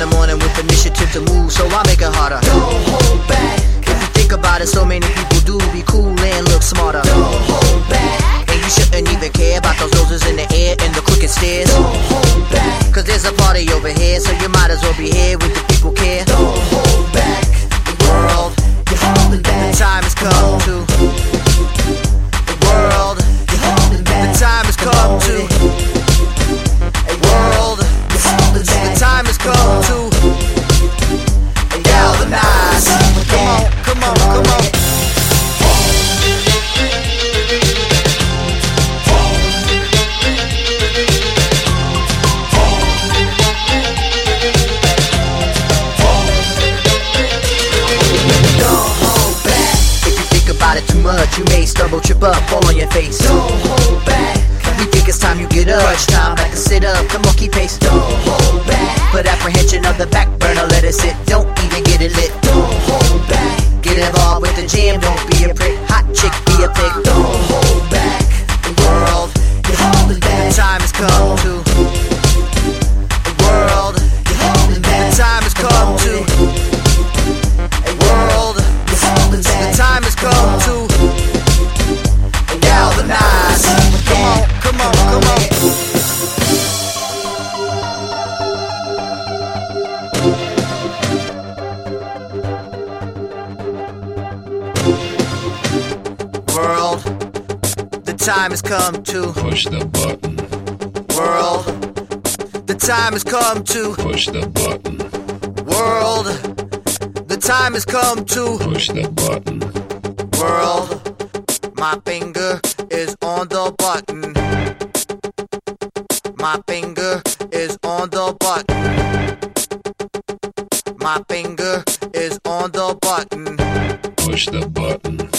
the morning with initiative to move, so I make it harder. Don't hold back. If you think about it, so many people do be cool and look smarter. Don't hold back. And you shouldn't even care about those roses in the air and the crooked stairs. Don't hold back. Cause there's a party over here, so you might as well be here with the people care. Don't hold back. The world, You're holding back. the time has come to. The world, You're holding back. the time has come to. World, You're holding back. the time has come to galvanize. Come on, come on. About it too much, you may stumble, trip up, fall on your face. Don't hold back. We think it's time you get up. Crunch time, back to sit up. Come on, keep pace. Don't hold back. Put apprehension of the back burner, let it sit. Don't even get it lit. Don't hold back. Get involved with the jam, don't be a prick. Hot chick, be a pig. Don't hold back. The world, You're holding back. the time has come to. The world, You're holding back. the time has come to. World, You're holding the back. time has come to galvanize. Come on, come on. World, the time has come to Push the button. world. The time has come to Push the button. world. The time has come to Push the button. world. My finger is on the button. My finger is on the button. My finger is on the button. Push the button.